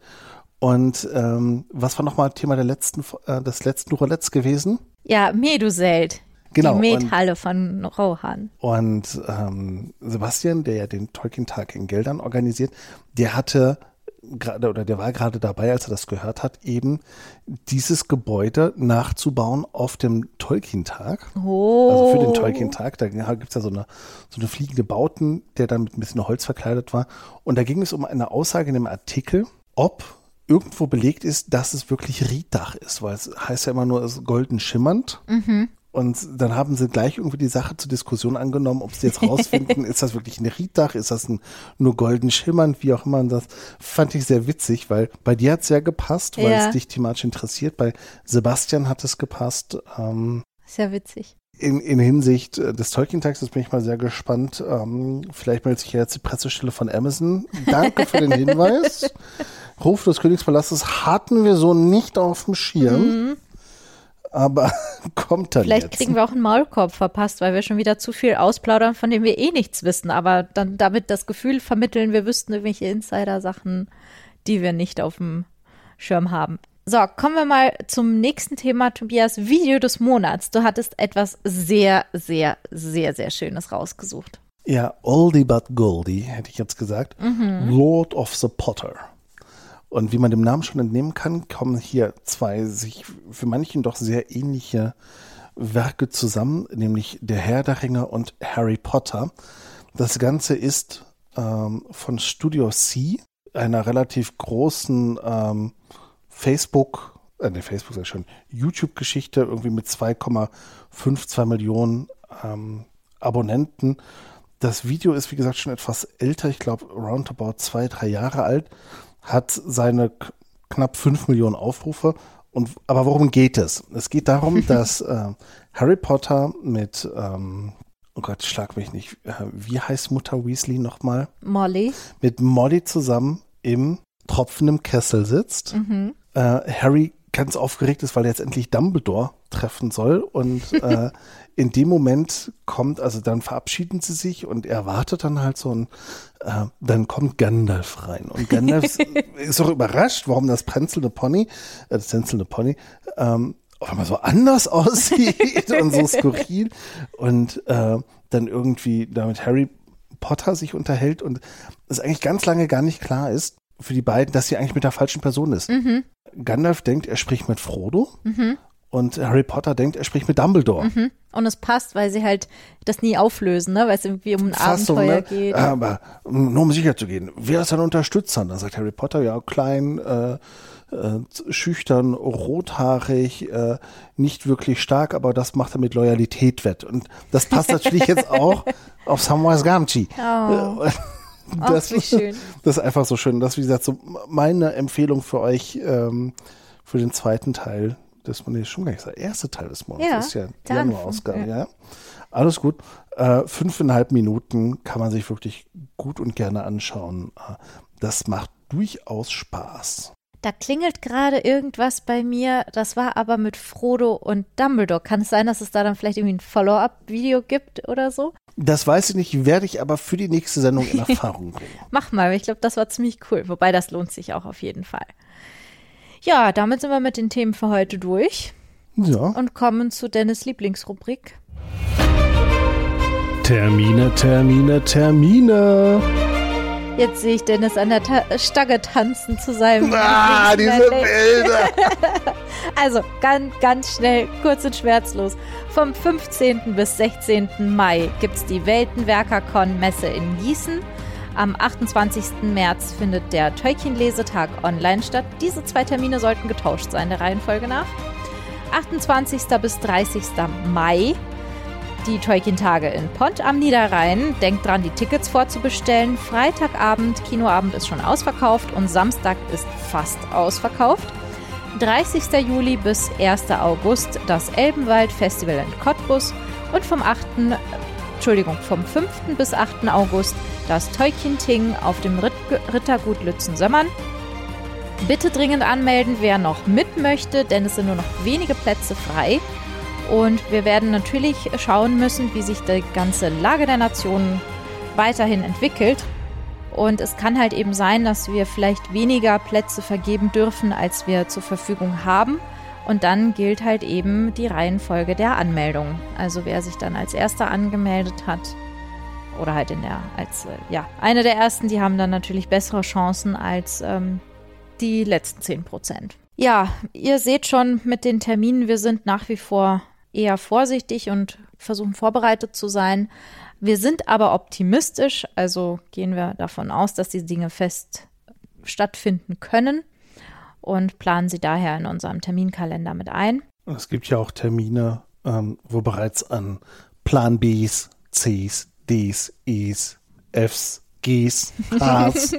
Und ähm, was war nochmal Thema der letzten, äh, des letzten Roulettes gewesen? Ja, Meduseld. Genau. Die Methalle von Rohan. Und ähm, Sebastian, der ja den Tolkien-Tag in Geldern organisiert, der hatte gerade oder der war gerade dabei, als er das gehört hat, eben dieses Gebäude nachzubauen auf dem Tolkien-Tag. Oh. Also für den Tolkien-Tag. Da gibt es ja so eine, so eine fliegende Bauten, der dann mit ein bisschen Holz verkleidet war. Und da ging es um eine Aussage in dem Artikel, ob irgendwo belegt ist, dass es wirklich Rieddach ist, weil es heißt ja immer nur, es ist golden schimmernd. Mhm. Und dann haben sie gleich irgendwie die Sache zur Diskussion angenommen, ob sie jetzt rausfinden, ist das wirklich ein Rieddach, ist das ein, nur golden schimmernd, wie auch immer. Und das fand ich sehr witzig, weil bei dir hat es ja gepasst, weil ja. es dich thematisch interessiert. Bei Sebastian hat es gepasst. Ähm, sehr witzig. In, in Hinsicht des Tolkien-Tags, das bin ich mal sehr gespannt. Ähm, vielleicht meldet sich ja jetzt die Pressestelle von Amazon. Danke für den Hinweis. Hof des Königspalastes hatten wir so nicht auf dem Schirm. Mhm. Aber kommt dann Vielleicht jetzt. kriegen wir auch einen Maulkorb verpasst, weil wir schon wieder zu viel ausplaudern, von dem wir eh nichts wissen. Aber dann damit das Gefühl vermitteln, wir wüssten irgendwelche Insider-Sachen, die wir nicht auf dem Schirm haben. So, kommen wir mal zum nächsten Thema, Tobias. Video des Monats. Du hattest etwas sehr, sehr, sehr, sehr Schönes rausgesucht. Ja, Oldie but Goldie, hätte ich jetzt gesagt. Mhm. Lord of the Potter. Und wie man dem Namen schon entnehmen kann, kommen hier zwei sich für manchen doch sehr ähnliche Werke zusammen, nämlich Der Herr der Ringe und Harry Potter. Das Ganze ist ähm, von Studio C, einer relativ großen ähm, Facebook, äh, ne, Facebook sag ich schon, YouTube-Geschichte, irgendwie mit zwei Komma zweiundfünfzig Millionen ähm, Abonnenten. Das Video ist, wie gesagt, schon etwas älter, ich glaube roundabout zwei, drei Jahre alt. Hat seine k- knapp fünf Millionen Aufrufe. Und, aber worum geht es? Es geht darum, dass äh, Harry Potter mit, ähm, oh Gott, schlag mich nicht, äh, wie heißt Mutter Weasley nochmal? Molly. Mit Molly zusammen im tropfenden Kessel sitzt. Mhm. Äh, Harry ganz aufgeregt ist, weil er jetzt endlich Dumbledore treffen soll. Und äh, in dem Moment kommt, also dann verabschieden sie sich und er wartet dann halt so und äh, dann kommt Gandalf rein. Und Gandalf ist auch überrascht, warum das pränzelnde Pony, äh, das tänzelnde Pony, ähm, auf einmal so anders aussieht und so skurril. Und äh, dann irgendwie damit Harry Potter sich unterhält und es eigentlich ganz lange gar nicht klar ist für die beiden, dass sie eigentlich mit der falschen Person ist. Mhm. Gandalf denkt, er spricht mit Frodo Mhm. und Harry Potter denkt, er spricht mit Dumbledore. Mhm. Und es passt, weil sie halt das nie auflösen, ne? Weil es irgendwie um ein Fast Abenteuer so, ne? geht. Aber nur um sicher zu gehen, wer ist ein Unterstützer? Dann sagt Harry Potter, ja, klein, äh, äh, schüchtern, rothaarig, äh, nicht wirklich stark, aber das macht er mit Loyalität wett. Und das passt natürlich jetzt auch auf Samwise Gamgee. Oh. Das, Ach, wie schön. das ist einfach so schön. Das ist, wie gesagt, so meine Empfehlung für euch ähm, für den zweiten Teil des Monats. Schon gar nicht der erste Teil des Monats. Ja, Das ist ja die der Januar-Ausgabe. Anfang, Ja. Ja. Alles gut. Äh, fünfeinhalb Minuten kann man sich wirklich gut und gerne anschauen. Äh, das macht durchaus Spaß. Da klingelt gerade irgendwas bei mir, das war aber mit Frodo und Dumbledore. Kann es sein, dass es da dann vielleicht irgendwie ein Follow-up-Video gibt oder so? Das weiß ich nicht, werde ich aber für die nächste Sendung in Erfahrung bringen. Mach mal, ich glaube, das war ziemlich cool. Wobei, das lohnt sich auch auf jeden Fall. Ja, damit sind wir mit den Themen für heute durch Ja. und kommen zu Dennis' Lieblingsrubrik. Termine, Termine, Termine. Jetzt sehe ich Dennis an der Ta- Stange tanzen zu seinem Ah, diese Lieblingsmelodie. Bilder. Also ganz, ganz schnell, kurz und schmerzlos. Vom fünfzehnten bis sechzehnten Mai gibt es die Weltenwerker-Con-Messe in Gießen. Am achtundzwanzigsten März findet der Tolkien-Lesetag online statt. Diese zwei Termine sollten getauscht sein, der Reihenfolge nach. achtundzwanzigsten bis dreißigsten Mai die Tolkien-Tage in Pont am Niederrhein. Denkt dran, die Tickets vorzubestellen. Freitagabend, Kinoabend ist schon ausverkauft und Samstag ist fast ausverkauft. dreißigsten Juli bis ersten August das Elbenwald-Festival in Cottbus und vom achten Entschuldigung, vom fünften bis achten August das Tolkien-Ting auf dem Ritt- Rittergut Lützen-Sömmern. Bitte dringend anmelden, wer noch mit möchte, denn es sind nur noch wenige Plätze frei. Und wir werden natürlich schauen müssen, wie sich die ganze Lage der Nationen weiterhin entwickelt. Und es kann halt eben sein, dass wir vielleicht weniger Plätze vergeben dürfen, als wir zur Verfügung haben. Und dann gilt halt eben die Reihenfolge der Anmeldung. Also wer sich dann als Erster angemeldet hat oder halt in der, als, ja, eine der Ersten, die haben dann natürlich bessere Chancen als ähm, die letzten zehn Prozent. Ja, ihr seht schon mit den Terminen, wir sind nach wie vor eher vorsichtig und versuchen vorbereitet zu sein. Wir sind aber optimistisch, also gehen wir davon aus, dass die Dinge fest stattfinden können und planen sie daher in unserem Terminkalender mit ein. Es gibt ja auch Termine, ähm, wo bereits an Plan Bs, Cs, Ds, Es, Fs, Gs, Hs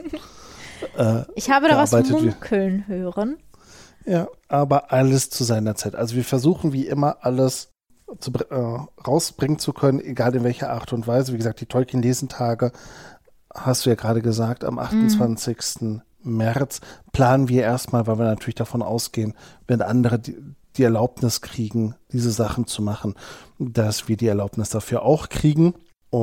äh, Ich habe da was gearbeitet wird. munkeln hören. Ja, aber alles zu seiner Zeit. Also wir versuchen wie immer alles zu, äh, rausbringen zu können, egal in welcher Art und Weise. Wie gesagt, die Tolkien-Lesentage, hast du ja gerade gesagt, am achtundzwanzigsten März planen wir erstmal, weil wir natürlich davon ausgehen, wenn andere die, die Erlaubnis kriegen, diese Sachen zu machen, dass wir die Erlaubnis dafür auch kriegen.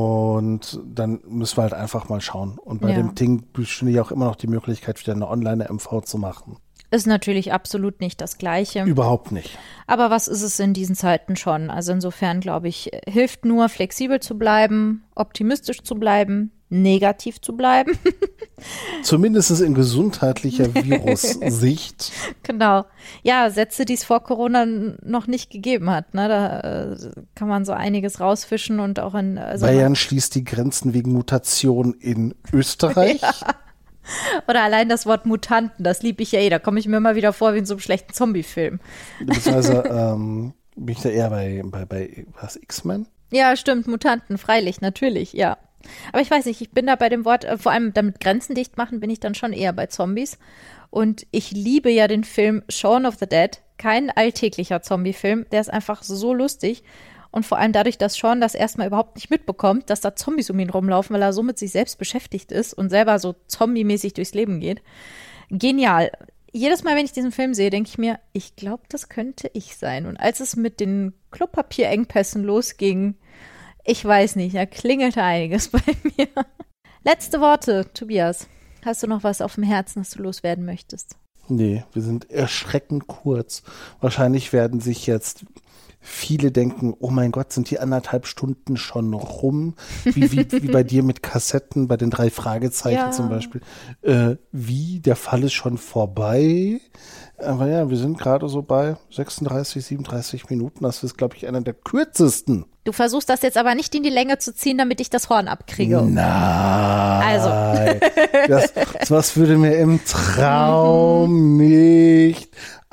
Und dann müssen wir halt einfach mal schauen. Und bei Ja. dem Ding besteht ja auch immer noch die Möglichkeit, wieder eine Online-M V zu machen. Ist natürlich absolut nicht das Gleiche. Überhaupt nicht. Aber was ist es in diesen Zeiten schon? Also insofern, glaube ich, hilft nur, flexibel zu bleiben, optimistisch zu bleiben, negativ zu bleiben. Zumindest in gesundheitlicher Virussicht. Genau. Ja, Sätze, die es vor Corona n- noch nicht gegeben hat. Ne? Da äh, kann man so einiges rausfischen und auch in also Bayern schließt die Grenzen wegen Mutation in Österreich. Ja. Oder allein das Wort Mutanten, das liebe ich ja eh. Da komme ich mir immer wieder vor wie in so einem schlechten Zombie-Film. Beziehungsweise ähm, bin ich da eher bei, bei, bei was, X-Men? Ja, stimmt, Mutanten, freilich, natürlich, ja. Aber ich weiß nicht, ich bin da bei dem Wort, äh, vor allem damit Grenzen dicht machen, bin ich dann schon eher bei Zombies. Und ich liebe ja den Film Shaun of the Dead, kein alltäglicher Zombie-Film, der ist einfach so lustig. Und vor allem dadurch, dass Sean das erstmal überhaupt nicht mitbekommt, dass da Zombies um ihn rumlaufen, weil er so mit sich selbst beschäftigt ist und selber so zombie-mäßig durchs Leben geht. Genial. Jedes Mal, wenn ich diesen Film sehe, denke ich mir, ich glaube, das könnte ich sein. Und als es mit den Klopapierengpässen losging, ich weiß nicht, da klingelte einiges bei mir. Letzte Worte, Tobias. Hast du noch was auf dem Herzen, das du loswerden möchtest? Nee, wir sind erschreckend kurz. Wahrscheinlich werden sich jetzt viele denken, oh mein Gott, sind die anderthalb Stunden schon rum? Wie, wie, wie bei dir mit Kassetten, bei den drei Fragezeichen Ja. zum Beispiel. Äh, wie, der Fall ist schon vorbei. Aber ja, wir sind gerade so bei sechsunddreißig, siebenunddreißig Minuten. Das ist, glaube ich, einer der kürzesten. Du versuchst das jetzt aber nicht in die Länge zu ziehen, damit ich das Horn abkriege. Nein. Also. Das, das würde mir im Traum nicht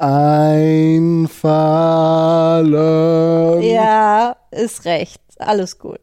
einfallen. Ja, ist recht. Alles gut.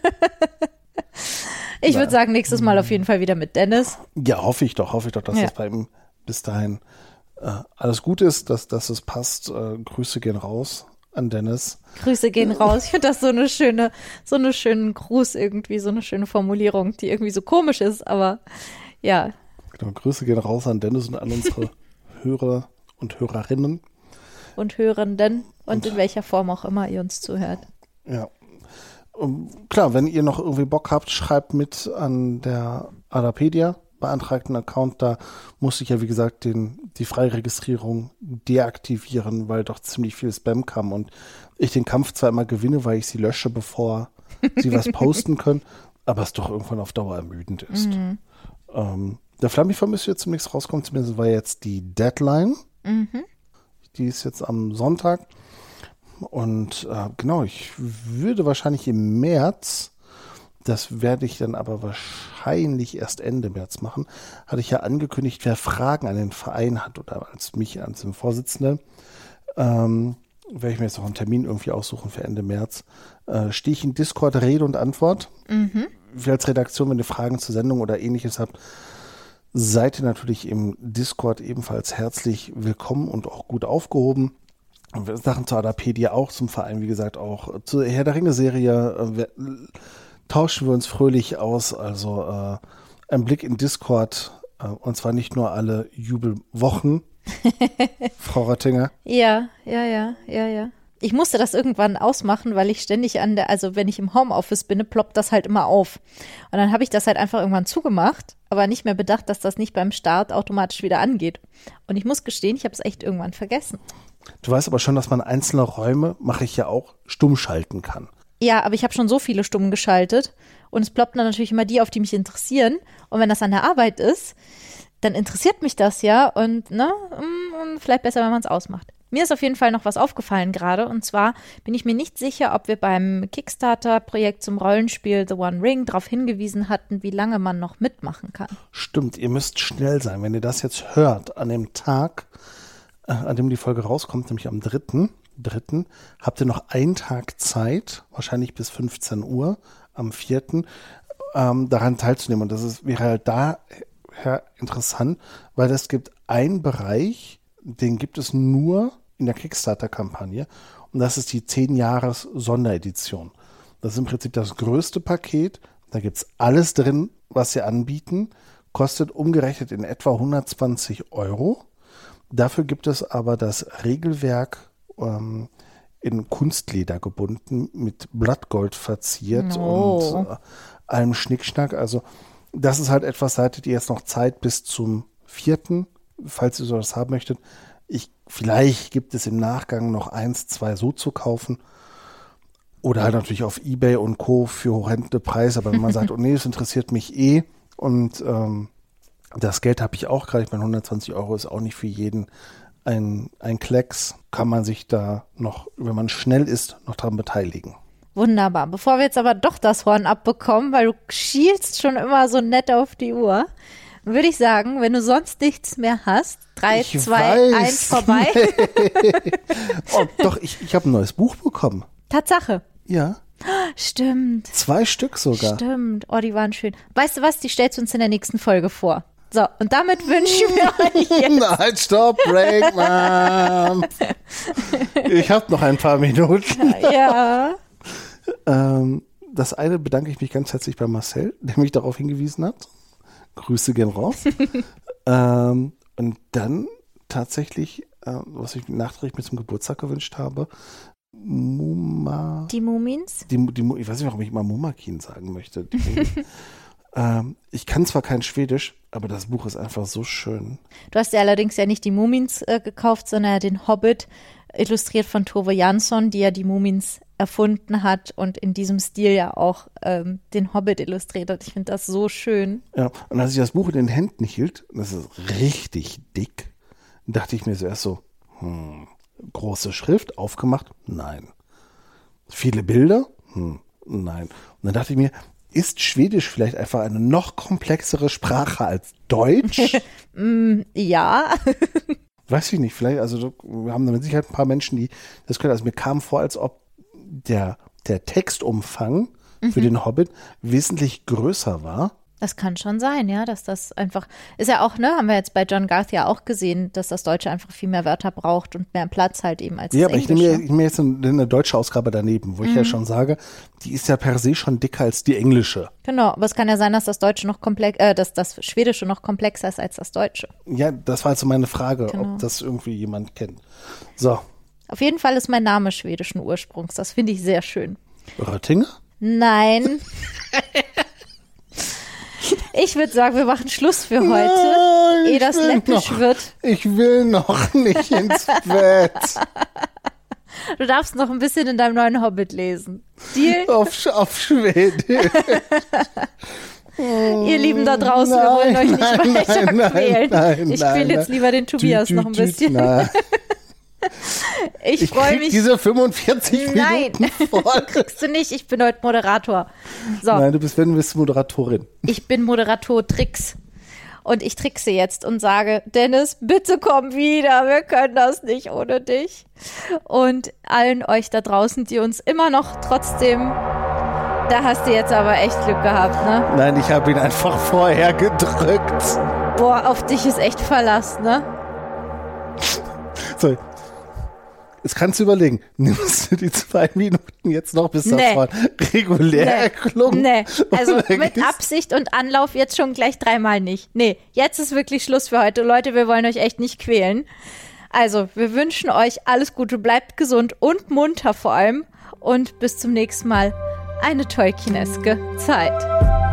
Ich würde sagen, nächstes Mal auf jeden Fall wieder mit Dennis. Ja, hoffe ich doch, hoffe ich doch, dass Ja. das bei ihm bis dahin äh, alles gut ist, dass, dass es passt. Äh, Grüße gehen raus an Dennis. Grüße gehen raus. Ich finde das so eine schöne, so eine schönen Gruß irgendwie, so eine schöne Formulierung, die irgendwie so komisch ist, aber ja. Genau, Grüße gehen raus an Dennis und an unsere Hörer und Hörerinnen. Und Hörenden und in welcher Form auch immer ihr uns zuhört. Ja. Um, klar, wenn ihr noch irgendwie Bock habt, schreibt mit an der Adapedia, beantragt einen Account. Da musste ich ja, wie gesagt, den, die Freiregistrierung deaktivieren, weil doch ziemlich viel Spam kam und ich den Kampf zwar immer gewinne, weil ich sie lösche, bevor sie was posten können, aber es doch irgendwann auf Dauer ermüdend ist. Mhm. Ähm, der Flammifer müsste jetzt demnächst rauskommen, zumindest war jetzt die Deadline. Mhm. Die ist jetzt am Sonntag. Und äh, genau, ich würde wahrscheinlich im März, das werde ich dann aber wahrscheinlich erst Ende März machen, hatte ich ja angekündigt, wer Fragen an den Verein hat oder als mich, als den Vorsitzenden, ähm, werde ich mir jetzt noch einen Termin irgendwie aussuchen für Ende März, äh, stehe ich in Discord Rede und Antwort. Mhm. Wir als Redaktion, wenn ihr Fragen zur Sendung oder ähnliches habt, seid ihr natürlich im Discord ebenfalls herzlich willkommen und auch gut aufgehoben. Sachen zur Adapedia auch, zum Verein, wie gesagt, auch zur Herr der Ringe-Serie äh, wir, tauschen wir uns fröhlich aus. Also äh, ein Blick in Discord, äh, und zwar nicht nur alle Jubelwochen, Frau Rattinger. Ja, ja, ja, ja, ja. Ich musste das irgendwann ausmachen, weil ich ständig an der, also wenn ich im Homeoffice bin, ploppt das halt immer auf. Und dann habe ich das halt einfach irgendwann zugemacht, aber nicht mehr bedacht, dass das nicht beim Start automatisch wieder angeht. Und ich muss gestehen, ich habe es echt irgendwann vergessen. Du weißt aber schon, dass man einzelne Räume, mache ich ja auch, stumm schalten kann. Ja, aber ich habe schon so viele Stummen geschaltet und es ploppen dann natürlich immer die auf, die mich interessieren. Und wenn das an der Arbeit ist, dann interessiert mich das ja und ne, und vielleicht besser, wenn man es ausmacht. Mir ist auf jeden Fall noch was aufgefallen gerade und zwar bin ich mir nicht sicher, ob wir beim Kickstarter-Projekt zum Rollenspiel The One Ring darauf hingewiesen hatten, wie lange man noch mitmachen kann. Stimmt, ihr müsst schnell sein. Wenn ihr das jetzt hört, an dem Tag, äh, an dem die Folge rauskommt, nämlich am dritten dritten habt ihr noch einen Tag Zeit, wahrscheinlich bis fünfzehn Uhr am vierten ähm, daran teilzunehmen. Und das ist, wäre halt daher interessant, weil es gibt einen Bereich, den gibt es nur in der Kickstarter-Kampagne und das ist die zehn-Jahres-Sonderedition. Das ist im Prinzip das größte Paket. Da gibt es alles drin, was sie anbieten. Kostet umgerechnet in etwa hundertzwanzig Euro. Dafür gibt es aber das Regelwerk ähm, in Kunstleder gebunden, mit Blattgold verziert Oh. und äh, allem Schnickschnack. Also das ist halt etwas, da hattet ihr jetzt noch Zeit bis zum vierten falls ihr sowas haben möchtet. Ich, vielleicht gibt es im Nachgang noch eins, zwei so zu kaufen. Oder halt natürlich auf eBay und Co. für horrende Preise. Aber wenn man sagt, oh nee, das interessiert mich eh und ähm, das Geld habe ich auch gerade, ich meine hundertzwanzig Euro ist auch nicht für jeden ein, ein Klecks, kann man sich da noch, wenn man schnell ist, noch dran beteiligen. Wunderbar. Bevor wir jetzt aber doch das Horn abbekommen, weil du schielst schon immer so nett auf die Uhr, würde ich sagen, wenn du sonst nichts mehr hast, drei, Ich zwei, weiß. eins vorbei. Oh, doch, ich, ich habe ein neues Buch bekommen. Tatsache. Ja, Stimmt. zwei Stück sogar. Stimmt. Oh, die waren schön. Weißt du was? Die stellst du uns in der nächsten Folge vor. So, und damit wünschen wir euch jetzt. Nein, stopp, break, Mom. Ich habe noch ein paar Minuten. Ja. Ähm, das eine bedanke ich mich ganz herzlich bei Marcel, der mich darauf hingewiesen hat. Grüße gehen raus. ähm, und dann tatsächlich, äh, was ich nachträglich mir zum Geburtstag gewünscht habe, Muma. Die Mumins? Die, die, ich weiß nicht, warum ich immer Mumakin sagen möchte. Die, Ähm, ich kann zwar kein Schwedisch, aber das Buch ist einfach so schön. Du hast ja allerdings ja nicht die Mumins äh, gekauft, sondern den Hobbit, illustriert von Tove Jansson, die ja die Mumins erfunden hat und in diesem Stil ja auch ähm, den Hobbit illustriert hat. Ich finde das so schön. Ja, und als ich das Buch in den Händen hielt, das ist richtig dick, dachte ich mir zuerst so, hm, große Schrift, aufgemacht? Nein. Viele Bilder? Hm, nein. Und dann dachte ich mir, ist Schwedisch vielleicht einfach eine noch komplexere Sprache als Deutsch? mm, ja. Weiß ich nicht, vielleicht, also wir haben da mit Sicherheit ein paar Menschen, die das können. Also mir kam vor, als ob der, der Textumfang mhm. für den Hobbit wesentlich größer war. Das kann schon sein, ja, dass das einfach, ist ja auch, ne, haben wir jetzt bei John Garth ja auch gesehen, dass das Deutsche einfach viel mehr Wörter braucht und mehr Platz halt eben als ja, das Englische. Ja, aber ich nehme mir jetzt eine, eine deutsche Ausgabe daneben, wo mhm. ich ja schon sage, die ist ja per se schon dicker als die englische. Genau, aber es kann ja sein, dass das Deutsche noch komplex, äh, dass das Schwedische noch komplexer ist als das Deutsche. Ja, das war also meine Frage, genau. ob das irgendwie jemand kennt. So. Auf jeden Fall ist mein Name schwedischen Ursprungs, das finde ich sehr schön. Röttinger? Nein. Ich würde sagen, wir machen Schluss für heute, Nein, ehe das läppisch noch, wird. Ich will noch nicht ins Bett. Du darfst noch ein bisschen in deinem neuen Hobbit lesen. Deal? Auf, auf Schwedisch. Ihr Lieben da draußen, nein, wir wollen euch nicht nein, weiter nein, quälen. Nein, ich nein, quäle jetzt lieber den Tobias dü, dü, noch ein dü, bisschen. Nein. Ich, ich freue krieg mich. diese fünfundvierzig Nein, Minuten voll. Kriegst du nicht. Ich bin heute Moderator. So. Nein, du bist, wenn du bist Moderatorin. Ich bin Moderator-Tricks. Und ich trickse jetzt und sage, Dennis, bitte komm wieder. Wir können das nicht ohne dich. Und allen euch da draußen, die uns immer noch trotzdem, da hast du jetzt aber echt Glück gehabt, ne? Nein, ich habe ihn einfach vorher gedrückt. Boah, auf dich ist echt Verlass, ne? So. Jetzt kannst du überlegen, nimmst du die zwei Minuten jetzt noch, bis nee. das mal regulär nee. erklungen? Nee, also Oder mit gehst- Absicht und Anlauf jetzt schon gleich dreimal nicht. Nee, jetzt ist wirklich Schluss für heute. Leute, wir wollen euch echt nicht quälen. Also, wir wünschen euch alles Gute, bleibt gesund und munter vor allem und bis zum nächsten Mal. Eine tolkieneske Zeit.